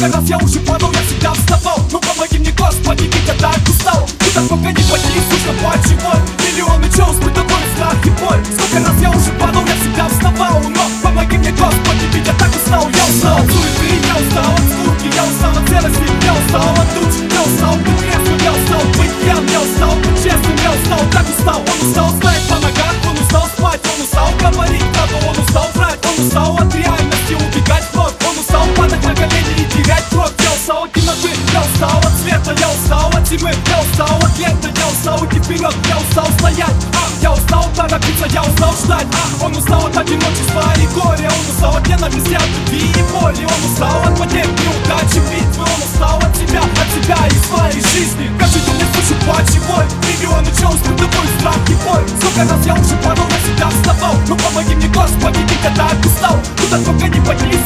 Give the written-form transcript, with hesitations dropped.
Сколько раз я уже падал, я всегда вставал. Ну помоги мне, Господи, ведь я так устал. Куда только не пойти, слышно почему. Миллионы чувств, такой страх и боль. Сколько раз я уже падал, я всегда вставал. Но помоги мне, Господи, ведь я так устал. Я устал от суеты, я устал от скуки, я устал от серости, я устал от туч, я устал быть трезвым, я устал быть пьян, я устал быть честным, я устал, так устал. Он устал стоять по ногам, он устал спать, он устал говорить правду, он устал врать, он устал от реальности убегать вновь, он устал падать на колени и терять кровь. Я устал от темноты, я устал от света, я устал от тьмы, я устал от лета, я устал идти вперед, я устал стоять, я устал торопиться, я устал ждать, он устал от одиночества и горя, он устал от ненависти, от любви и боли, он устал от потерь, неудачи, битвы, он устал от себя и своей жизни. Каждый день я слышу плач и боль, миллионы чувств, такой страх и боль. Сколько раз я уже падал, я всегда вставал. Ну помоги мне, Господи, ведь я так устал. Куда только не пойти,